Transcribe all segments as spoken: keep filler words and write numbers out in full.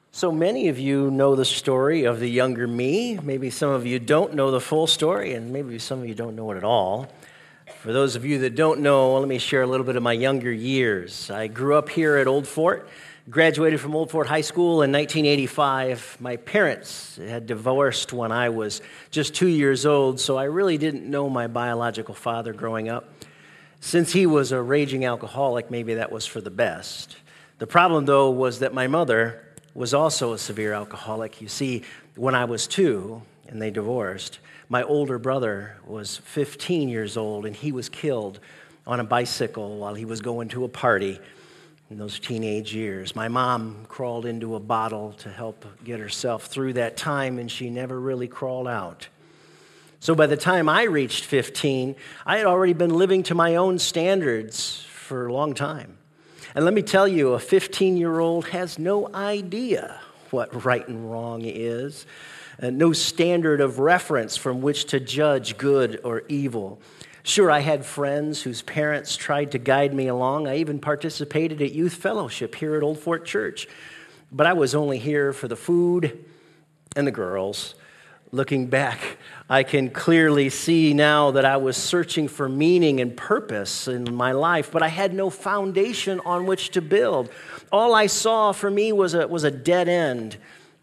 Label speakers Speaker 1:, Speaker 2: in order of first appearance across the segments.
Speaker 1: So many of you know the story of the younger me. Maybe some of you don't know the full story, and maybe some of you don't know it at all. For those of you that don't know, let me share a little bit of my younger years. I grew up here at Old Fort, graduated from Old Fort High School in nineteen eighty-five. My parents had divorced when I was just two years old, so I really didn't know my biological father growing up. Since he was a raging alcoholic, maybe that was for the best. The problem, though, was that my mother was also a severe alcoholic. You see, when I was two and they divorced, my older brother was fifteen years old and he was killed on a bicycle while he was going to a party in those teenage years. My mom crawled into a bottle to help get herself through that time, and she never really crawled out. So by the time I reached fifteen, I had already been living to my own standards for a long time. And let me tell you, a fifteen-year-old has no idea what right and wrong is, and no standard of reference from which to judge good or evil. Sure, I had friends whose parents tried to guide me along. I even participated at youth fellowship here at Old Fort Church. But I was only here for the food and the girls. Looking back, I can clearly see now that I was searching for meaning and purpose in my life, but I had no foundation on which to build. All I saw for me was a, was a dead end.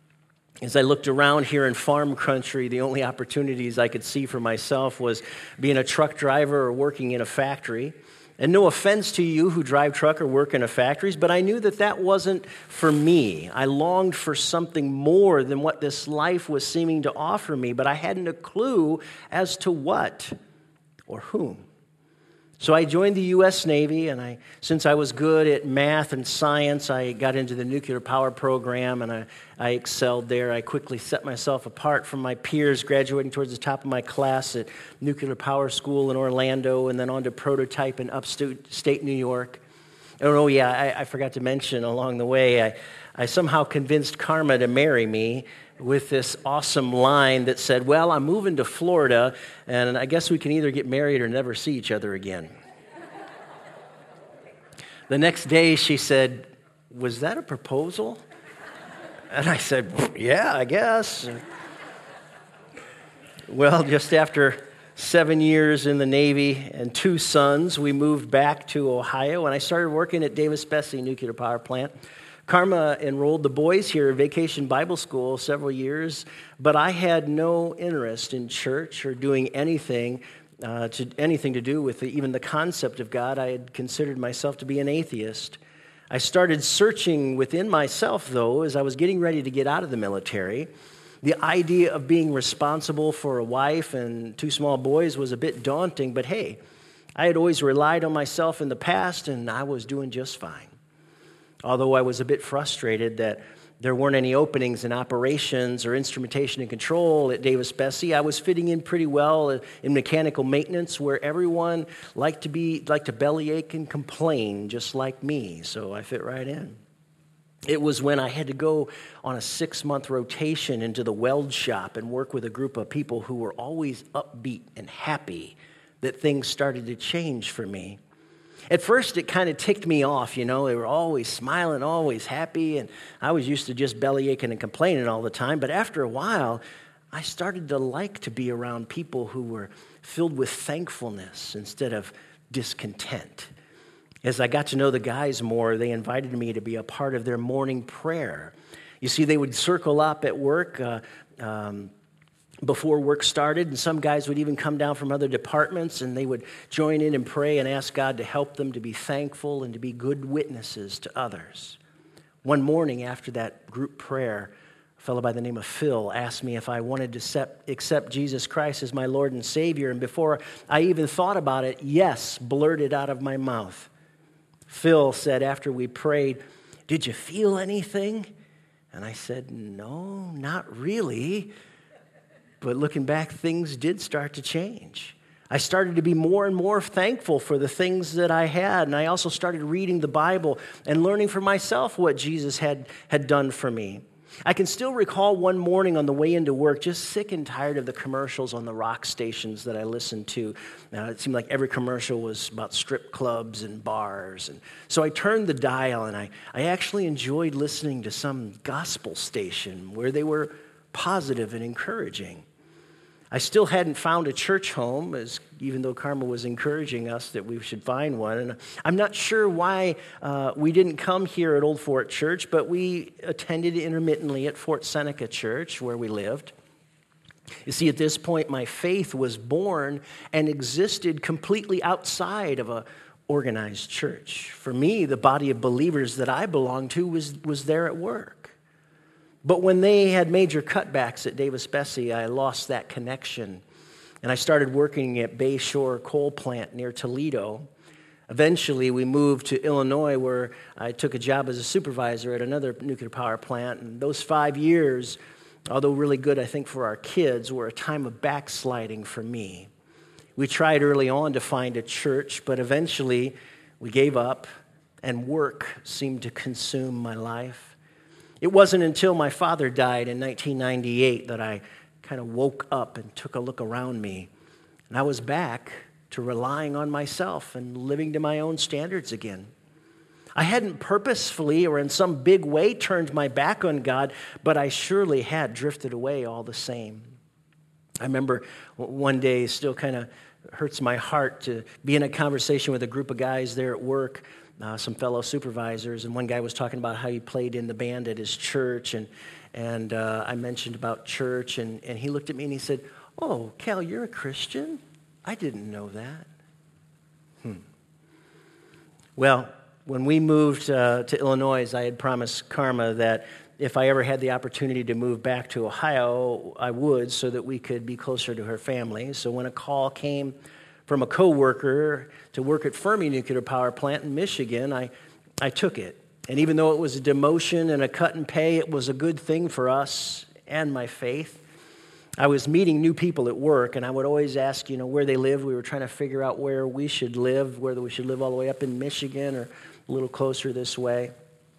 Speaker 1: As I looked around here in farm country, the only opportunities I could see for myself was being a truck driver or working in a factory. And no offense to you who drive truck or work in a factories, but I knew that that wasn't for me. I longed for something more than what this life was seeming to offer me, but I hadn't a clue as to what or whom. So I joined the U S Navy, and I, since I was good at math and science, I got into the nuclear power program, and I, I excelled there. I quickly set myself apart from my peers, graduating towards the top of my class at Nuclear Power School in Orlando, and then on to Prototype in upstate New York. Oh, oh yeah, I, I forgot to mention along the way, I, I somehow convinced Karma to marry me with this awesome line that said, well, I'm moving to Florida, and I guess we can either get married or never see each other again. The next day, she said, was that a proposal? And I said, yeah, I guess. Well, just after seven years in the Navy and two sons, we moved back to Ohio, and I started working at Davis-Besse Nuclear Power Plant. Karma enrolled the boys here at Vacation Bible School several years, but I had no interest in church or doing anything uh, to anything to do with the, even the concept of God. I had considered myself to be an atheist. I started searching within myself, though, as I was getting ready to get out of the military. The idea of being responsible for a wife and two small boys was a bit daunting, but hey, I had always relied on myself in the past, and I was doing just fine. Although I was a bit frustrated that there weren't any openings in operations or instrumentation and control at Davis-Besse, I was fitting in pretty well in mechanical maintenance, where everyone liked to be liked to bellyache and complain just like me, so I fit right in. It was when I had to go on a six-month rotation into the weld shop and work with a group of people who were always upbeat and happy that things started to change for me. At first, it kind of ticked me off, you know. They were always smiling, always happy, and I was used to just bellyaching and complaining all the time. But after a while, I started to like to be around people who were filled with thankfulness instead of discontent. As I got to know the guys more, they invited me to be a part of their morning prayer. You see, they would circle up at work uh, um, before work started, and some guys would even come down from other departments, and they would join in and pray and ask God to help them to be thankful and to be good witnesses to others. One morning after that group prayer, a fellow by the name of Phil asked me if I wanted to accept, accept Jesus Christ as my Lord and Savior, and before I even thought about it, yes, blurted out of my mouth. Phil said after we prayed, "Did you feel anything?" And I said, "No, not really." But looking back, things did start to change. I started to be more and more thankful for the things that I had, and I also started reading the Bible and learning for myself what Jesus had, had done for me. I can still recall one morning on the way into work, just sick and tired of the commercials on the rock stations that I listened to. Now, it seemed like every commercial was about strip clubs and bars. And so I turned the dial, and I, I actually enjoyed listening to some gospel station where they were positive and encouraging. I still hadn't found a church home, as even though Karma was encouraging us that we should find one. And I'm not sure why uh, we didn't come here at Old Fort Church, but we attended intermittently at Fort Seneca Church, where we lived. You see, at this point, my faith was born and existed completely outside of a organized church. For me, the body of believers that I belonged to was, was there at work. But when they had major cutbacks at Davis-Besse, I lost that connection. And I started working at Bayshore Coal Plant near Toledo. Eventually, we moved to Illinois, where I took a job as a supervisor at another nuclear power plant. And those five years, although really good, I think, for our kids, were a time of backsliding for me. We tried early on to find a church, but eventually we gave up, and work seemed to consume my life. It wasn't until my father died in nineteen ninety-eight that I kind of woke up and took a look around me. And I was back to relying on myself and living to my own standards again. I hadn't purposefully or in some big way turned my back on God, but I surely had drifted away all the same. I remember one day, it still kind of hurts my heart to be in a conversation with a group of guys there at work, Uh, some fellow supervisors, and one guy was talking about how he played in the band at his church, and and uh, I mentioned about church, and, and he looked at me and he said, "Oh, Cal, you're a Christian? I didn't know that." Hmm. Well, when we moved uh, to Illinois, I had promised Karma that if I ever had the opportunity to move back to Ohio, I would, so that we could be closer to her family. So when a call came from a coworker to work at Fermi Nuclear Power Plant in Michigan, I, I took it. And even though it was a demotion and a cut in pay, it was a good thing for us and my faith. I was meeting new people at work, and I would always ask, you know, where they lived. We were trying to figure out where we should live, whether we should live all the way up in Michigan or a little closer this way.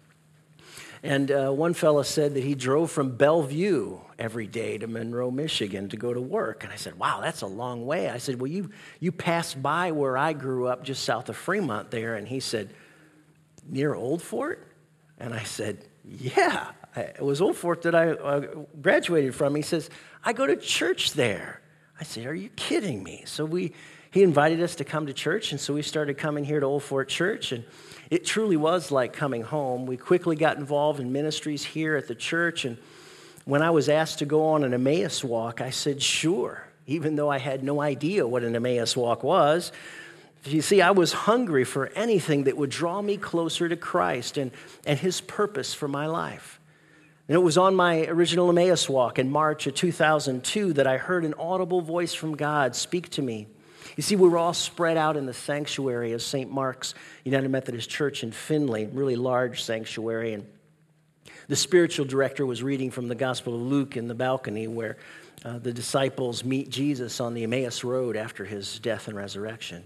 Speaker 1: And uh, one fella said that he drove from Bellevue every day to Monroe, Michigan to go to work. And I said, wow, that's a long way. I said, well, you you passed by where I grew up just south of Fremont there. And he said, near Old Fort? And I said, yeah, it was Old Fort that I uh, graduated from. He says, I go to church there. I said, are you kidding me? So we he invited us to come to church, and so we started coming here to Old Fort Church, and it truly was like coming home. We quickly got involved in ministries here at the church, and when I was asked to go on an Emmaus walk, I said, sure, even though I had no idea what an Emmaus walk was. You see, I was hungry for anything that would draw me closer to Christ and, and His purpose for my life. And it was on my original Emmaus walk in March of two thousand two that I heard an audible voice from God speak to me. You see, we were all spread out in the sanctuary of Saint Mark's United Methodist Church in Findlay, really large sanctuary. And the spiritual director was reading from the Gospel of Luke in the balcony where uh, the disciples meet Jesus on the Emmaus Road after His death and resurrection.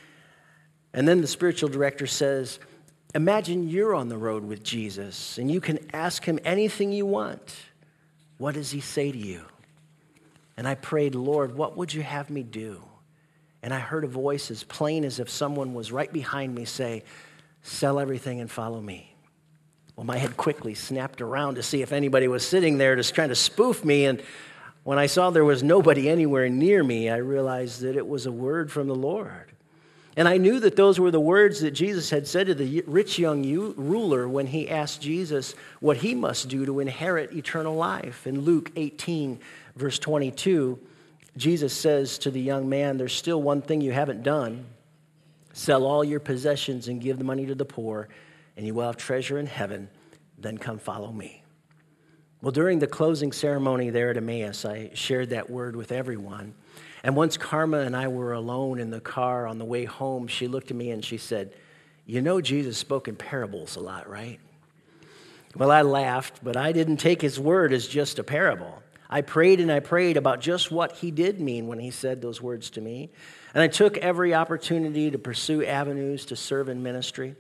Speaker 1: And then the spiritual director says, imagine you're on the road with Jesus and you can ask Him anything you want. What does He say to you? And I prayed, Lord, what would you have me do? And I heard a voice as plain as if someone was right behind me say, sell everything and follow me. Well, my head quickly snapped around to see if anybody was sitting there just trying to spoof me. And when I saw there was nobody anywhere near me, I realized that it was a word from the Lord. And I knew that those were the words that Jesus had said to the rich young ruler when He asked Jesus what he must do to inherit eternal life. In Luke eighteen, verse twenty-two, Jesus says to the young man, there's still one thing you haven't done. Sell all your possessions and give the money to the poor, and you will have treasure in heaven. Then come follow me. Well, during the closing ceremony there at Emmaus, I shared that word with everyone. And once Karma and I were alone in the car on the way home, she looked at me and she said, you know Jesus spoke in parables a lot, right? Well, I laughed, but I didn't take His word as just a parable. I prayed and I prayed about just what He did mean when He said those words to me. And I took every opportunity to pursue avenues to serve in ministry.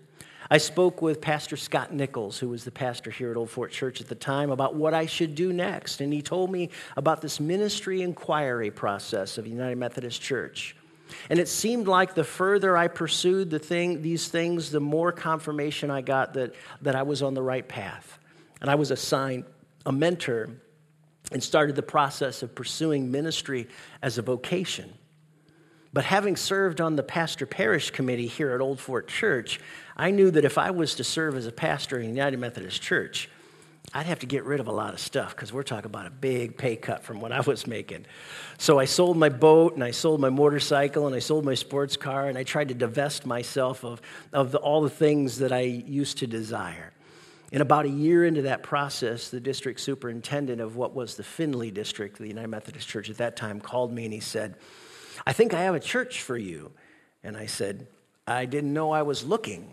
Speaker 1: I spoke with Pastor Scott Nichols, who was the pastor here at Old Fort Church at the time, about what I should do next. And he told me about this ministry inquiry process of United Methodist Church. And it seemed like the further I pursued the thing, these things, the more confirmation I got that, that I was on the right path. And I was assigned a mentor and started the process of pursuing ministry as a vocation. But having served on the pastor parish committee here at Old Fort Church, I knew that if I was to serve as a pastor in United Methodist Church, I'd have to get rid of a lot of stuff because we're talking about a big pay cut from what I was making. So I sold my boat, and I sold my motorcycle, and I sold my sports car, and I tried to divest myself of, of the, all the things that I used to desire. And about a year into that process, the district superintendent of what was the Findlay district, the United Methodist Church at that time, called me and he said, "I think I have a church for you." And I said, "I didn't know I was looking."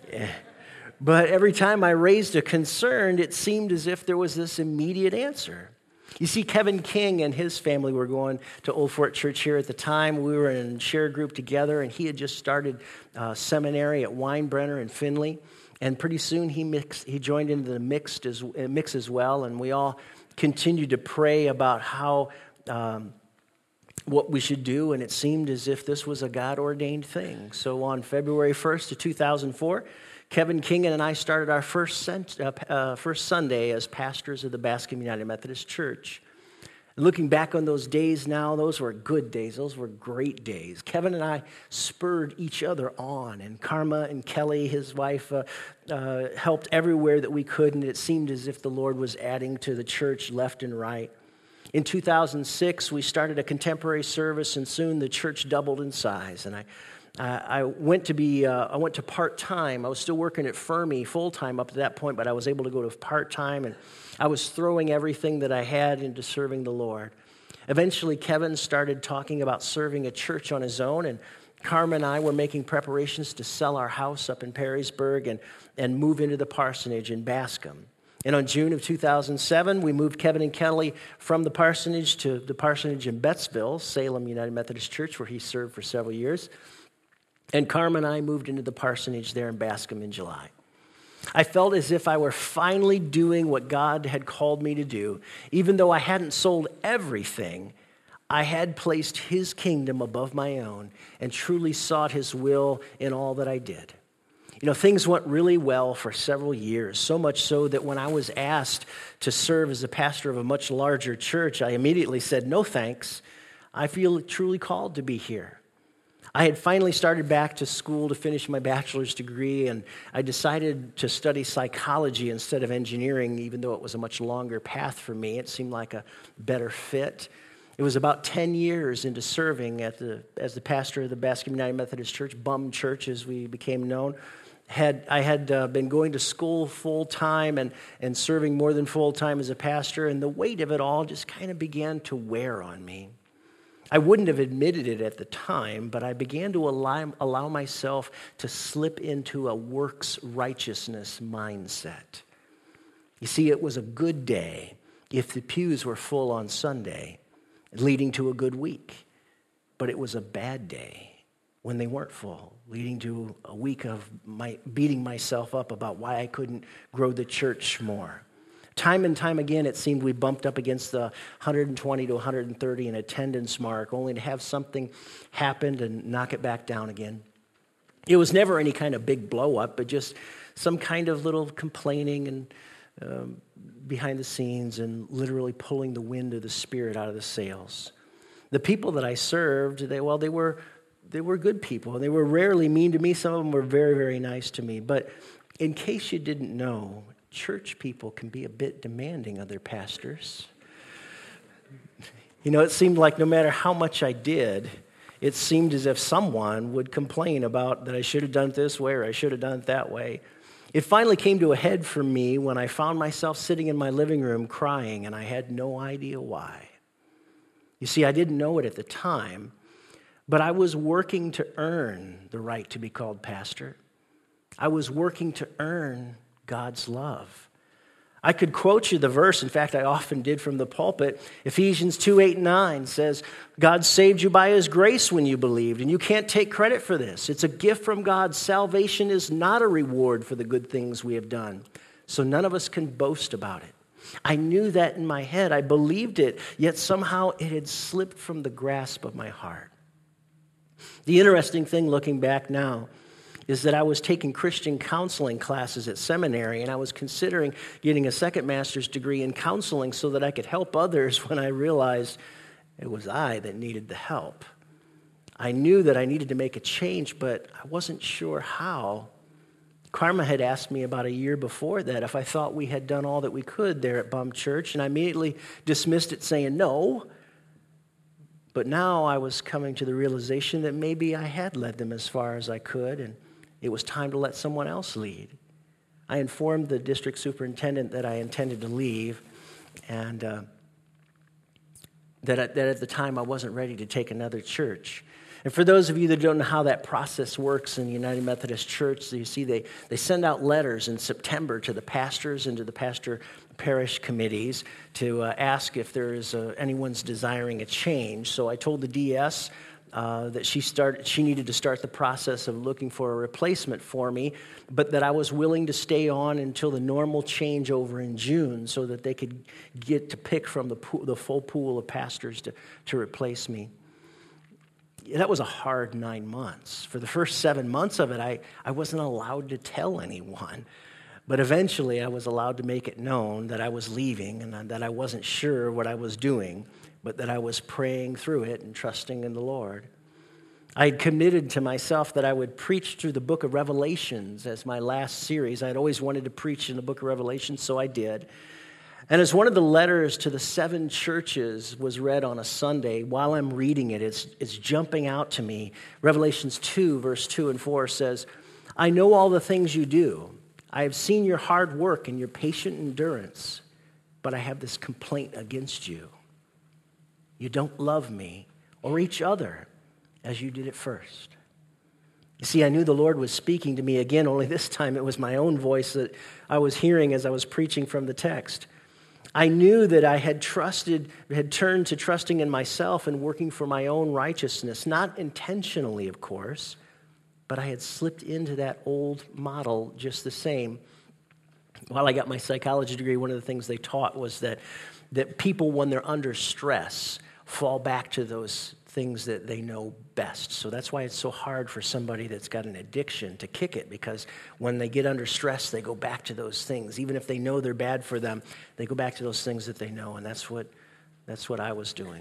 Speaker 1: But every time I raised a concern, it seemed as if there was this immediate answer. You see, Kevin King and his family were going to Old Fort Church here at the time. We were in a share group together, and he had just started uh, seminary at Weinbrenner in Findlay. And pretty soon he mixed, he joined into the mixed as, mix as well, and we all continued to pray about how um, what we should do, and it seemed as if this was a God-ordained thing. So on February first of two thousand four, Kevin King and I started our first, cent, uh, uh, first Sunday as pastors of the Bascom United Methodist Church. Looking back on those days now, those were good days. Those were great days. Kevin and I spurred each other on, and Karma and Kelly, his wife, uh, uh, helped everywhere that we could, and it seemed as if the Lord was adding to the church left and right. In two thousand six, we started a contemporary service, and soon the church doubled in size. And I, uh, I went to be, uh, I went to part time. I was still working at Fermi full time up to that point, but I was able to go to part time, and I was throwing everything that I had into serving the Lord. Eventually, Kevin started talking about serving a church on his own, and Carmen and I were making preparations to sell our house up in Perrysburg and, and move into the parsonage in Bascom. And on June of two thousand seven, we moved Kevin and Kelly from the parsonage to the parsonage in Bettsville, Salem United Methodist Church, where he served for several years. And Carmen and I moved into the parsonage there in Bascom in July. I felt as if I were finally doing what God had called me to do. Even though I hadn't sold everything, I had placed His kingdom above my own and truly sought His will in all that I did. You know, things went really well for several years, so much so that when I was asked to serve as a pastor of a much larger church, I immediately said, "No thanks. I feel truly called to be here." I had finally started back to school to finish my bachelor's degree, and I decided to study psychology instead of engineering, even though it was a much longer path for me. It seemed like a better fit. It was about ten years into serving at the, as the pastor of the Bascom United Methodist Church, Bum Church as we became known. Had, I had uh, been going to school full-time and, and serving more than full-time as a pastor, and the weight of it all just kind of began to wear on me. I wouldn't have admitted it at the time, but I began to allow, allow myself to slip into a works righteousness mindset. You see, it was a good day if the pews were full on Sunday, leading to a good week. But it was a bad day when they weren't full, leading to a week of my beating myself up about why I couldn't grow the church more. Time and time again, it seemed we bumped up against the one hundred twenty to one hundred thirty in attendance mark, only to have something happen and knock it back down again. It was never any kind of big blow up, but just some kind of little complaining and um, behind the scenes and literally pulling the wind of the Spirit out of the sails. The people that I served, they well, they were they were good people, and they were rarely mean to me. Some of them were very, very nice to me. But in case you didn't know, church people can be a bit demanding of their pastors. You know, it seemed like no matter how much I did, it seemed as if someone would complain about that I should have done it this way or I should have done it that way. It finally came to a head for me when I found myself sitting in my living room crying, and I had no idea why. You see, I didn't know it at the time, but I was working to earn the right to be called pastor. I was working to earn God's love. I could quote you the verse. In fact, I often did from the pulpit. Ephesians two, eight, and nine says, God saved you by his grace when you believed, and you can't take credit for this. It's a gift from God. Salvation is not a reward for the good things we have done, so none of us can boast about it. I knew that in my head. I believed it, yet somehow it had slipped from the grasp of my heart. The interesting thing looking back now is that I was taking Christian counseling classes at seminary, and I was considering getting a second master's degree in counseling so that I could help others when I realized it was I that needed the help. I knew that I needed to make a change, but I wasn't sure how. Karma had asked me about a year before that if I thought we had done all that we could there at Bum Church, and I immediately dismissed it saying no. But now I was coming to the realization that maybe I had led them as far as I could, and it was time to let someone else lead. I informed the district superintendent that I intended to leave, and uh, that, at, that at the time I wasn't ready to take another church. And for those of you that don't know how that process works in the United Methodist Church, you see they, they send out letters in September to the pastors and to the pastor parish committees to uh, ask if there is uh, anyone's desiring a change. So I told the D S Uh, that she started, she needed to start the process of looking for a replacement for me, but that I was willing to stay on until the normal changeover in June so that they could get to pick from the pool, the full pool of pastors to, to replace me. That was a hard nine months. For the first seven months of it, I, I wasn't allowed to tell anyone. But eventually, I was allowed to make it known that I was leaving and that I wasn't sure what I was doing, but that I was praying through it and trusting in the Lord. I had committed to myself that I would preach through the book of Revelations as my last series. I had always wanted to preach in the book of Revelations, so I did. And as one of the letters to the seven churches was read on a Sunday, while I'm reading it, it's, it's jumping out to me. Revelations two, verse two and four says, I know all the things you do. I have seen your hard work and your patient endurance, but I have this complaint against you. You don't love me or each other as you did at first. You see, I knew the Lord was speaking to me again, only this time it was my own voice that I was hearing as I was preaching from the text. I knew that I had trusted, had turned to trusting in myself and working for my own righteousness, not intentionally, of course, but I had slipped into that old model just the same. While I got my psychology degree, one of the things they taught was that, that people, when they're under stress, fall back to those things that they know best. So that's why it's so hard for somebody that's got an addiction to kick it, because when they get under stress, they go back to those things. Even if they know they're bad for them, they go back to those things that they know, and that's what, that's what I was doing.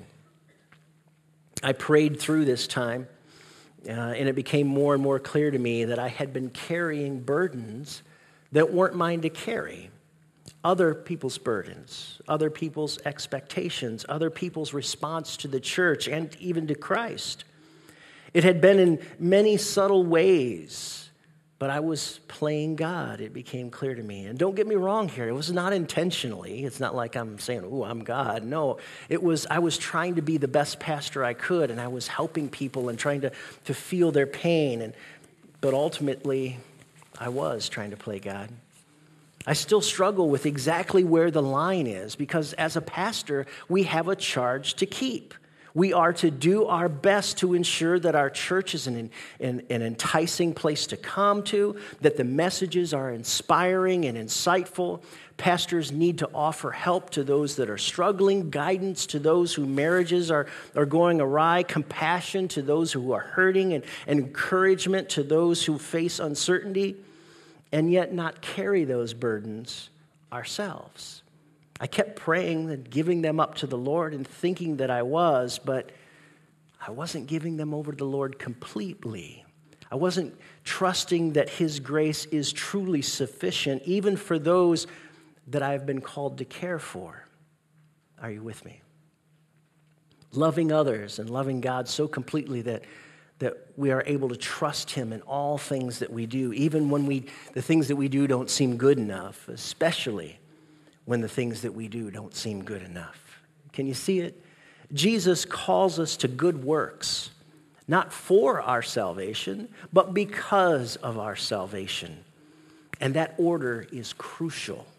Speaker 1: I prayed through this time, uh, and it became more and more clear to me that I had been carrying burdens that weren't mine to carry. Other people's burdens, other people's expectations, other people's response to the church and even to Christ. It had been in many subtle ways, but I was playing God. It became clear to me. And don't get me wrong here. It was not intentionally. It's not like I'm saying, oh, I'm God. No, it was, I was trying to be the best pastor I could, and I was helping people and trying to, to feel their pain. And but ultimately, I was trying to play God. I still struggle with exactly where the line is, because as a pastor, we have a charge to keep. We are to do our best to ensure that our church is an, an, an enticing place to come to, that the messages are inspiring and insightful. Pastors need to offer help to those that are struggling, guidance to those whose marriages are, are going awry, compassion to those who are hurting, and, and encouragement to those who face uncertainty, and yet not carry those burdens ourselves. I kept praying and giving them up to the Lord and thinking that I was, but I wasn't giving them over to the Lord completely. I wasn't trusting that His grace is truly sufficient, even for those that I've been called to care for. Are you with me? Loving others and loving God so completely that that we are able to trust Him in all things that we do, even when we the things that we do don't seem good enough, especially when the things that we do don't seem good enough. Can you see it? Jesus calls us to good works, not for our salvation, but because of our salvation. And that order is crucial.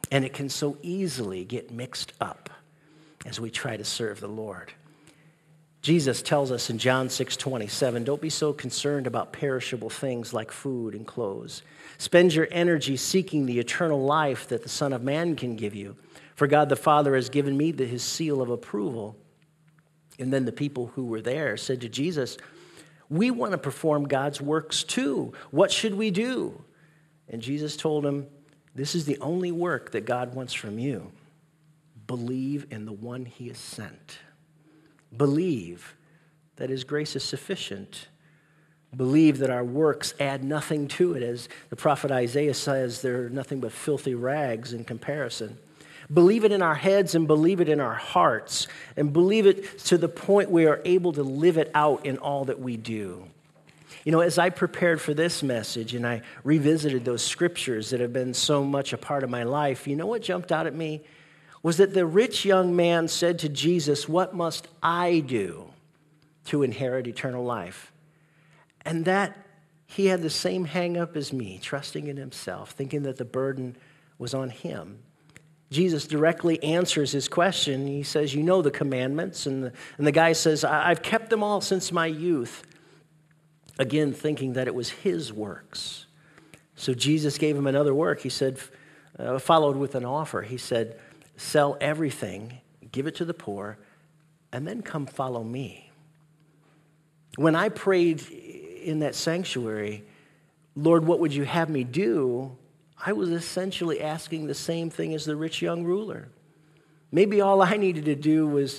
Speaker 1: And it can so easily get mixed up as we try to serve the Lord. Jesus tells us in John six twenty-seven, don't be so concerned about perishable things like food and clothes. Spend your energy seeking the eternal life that the Son of Man can give you. For God the Father has given me the, his seal of approval. And then the people who were there said to Jesus, we want to perform God's works too. What should we do? And Jesus told him, this is the only work that God wants from you. Believe in the one he has sent. Believe that his grace is sufficient. Believe that our works add nothing to it. As the prophet Isaiah says, they're nothing but filthy rags in comparison. Believe it in our heads and believe it in our hearts. And believe it to the point we are able to live it out in all that we do. You know, as I prepared for this message and I revisited those scriptures that have been so much a part of my life, you know what jumped out at me? Was that the rich young man said to Jesus, what must I do to inherit eternal life? And that he had the same hang up as me, trusting in himself, thinking that the burden was on him. Jesus directly answers his question. He says, you know the commandments. And the, and the guy says, I've kept them all since my youth. Again, thinking that it was his works. So Jesus gave him another work. He said, uh, followed with an offer. He said, sell everything, give it to the poor, and then come follow me. When I prayed in that sanctuary, Lord, what would you have me do? I was essentially asking the same thing as the rich young ruler. Maybe all I needed to do was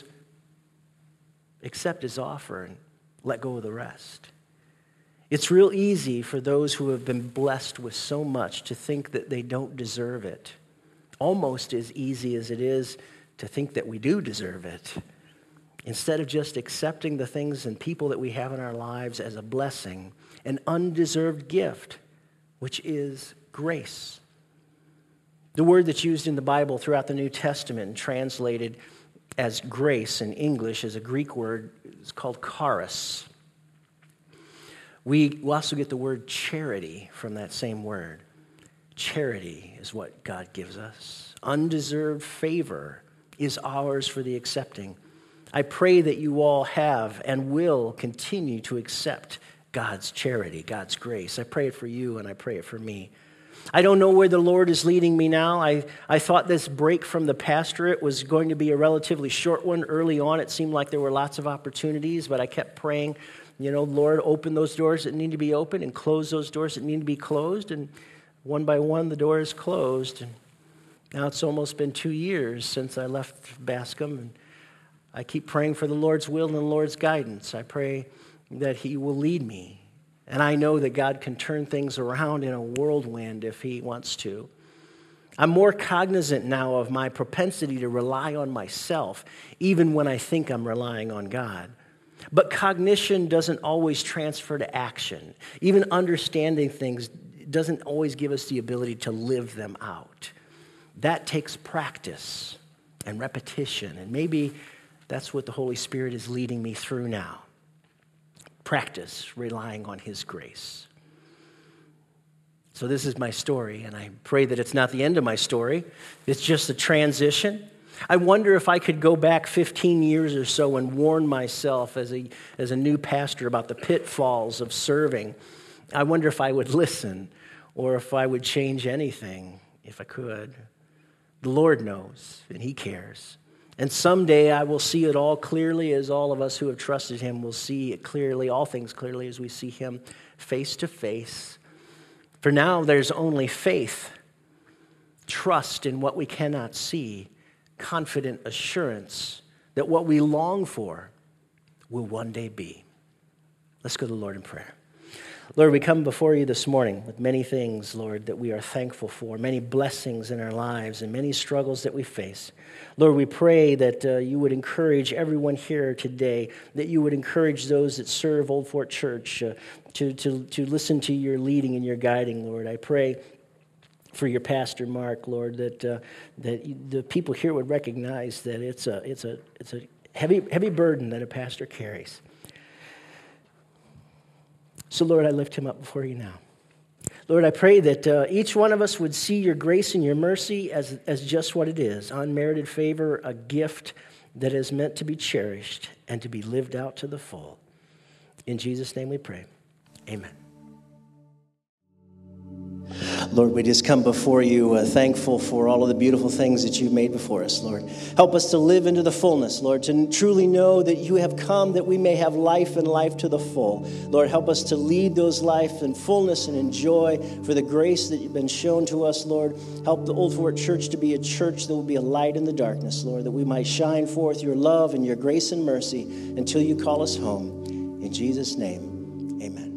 Speaker 1: accept his offer and let go of the rest. It's real easy for those who have been blessed with so much to think that they don't deserve it. Almost as easy as it is to think that we do deserve it. Instead of just accepting the things and people that we have in our lives as a blessing, an undeserved gift, which is grace. The word that's used in the Bible throughout the New Testament and translated as grace in English is a Greek word. It's called charis. We also get the word charity from that same word. Charity is what God gives us. Undeserved favor is ours for the accepting. I pray that you all have and will continue to accept God's charity, God's grace. I pray it for you and I pray it for me. I don't know where the Lord is leading me now. I, I thought this break from the pastorate was going to be a relatively short one. Early on, it seemed like there were lots of opportunities, but I kept praying, you know, Lord, open those doors that need to be opened and close those doors that need to be closed. And one by one, the door is closed. And now it's almost been two years since I left Bascom. And I keep praying for the Lord's will and the Lord's guidance. I pray that he will lead me. And I know that God can turn things around in a whirlwind if he wants to. I'm more cognizant now of my propensity to rely on myself, even when I think I'm relying on God. But cognition doesn't always transfer to action. Even understanding things doesn't always give us the ability to live them out. That takes practice and repetition, and maybe that's what the Holy Spirit is leading me through now. Practice relying on his grace. So this is my story, and I pray that it's not the end of my story. It's just a transition. I wonder if I could go back fifteen years or so and warn myself as a, as a new pastor about the pitfalls of serving. I wonder if I would listen or if I would change anything, if I could. The Lord knows, and he cares. And someday I will see it all clearly, as all of us who have trusted him will see it clearly, all things clearly, as we see him face to face. For now, there's only faith, trust in what we cannot see, confident assurance that what we long for will one day be. Let's go to the Lord in prayer. Lord, we come before you this morning with many things, Lord, that we are thankful for, many blessings in our lives and many struggles that we face. Lord, we pray that uh, you would encourage everyone here today, that you would encourage those that serve Old Fort Church uh, to, to, to listen to your leading and your guiding, Lord. I pray for your pastor, Mark, Lord, that uh, that the people here would recognize that it's a it's a it's a heavy heavy burden that a pastor carries. So, Lord, I lift him up before you now. Lord, I pray that uh, each one of us would see your grace and your mercy as, as just what it is, unmerited favor, a gift that is meant to be cherished and to be lived out to the full. In Jesus' name we pray. Amen. Lord, we just come before you uh, thankful for all of the beautiful things that you've made before us, Lord. Help us to live into the fullness, Lord, to truly know that you have come that we may have life and life to the full. Lord, help us to lead those life in fullness and in joy for the grace that you've been shown to us, Lord. Help the Old Fort Church to be a church that will be a light in the darkness, Lord, that we might shine forth your love and your grace and mercy until you call us home. In Jesus' name, amen.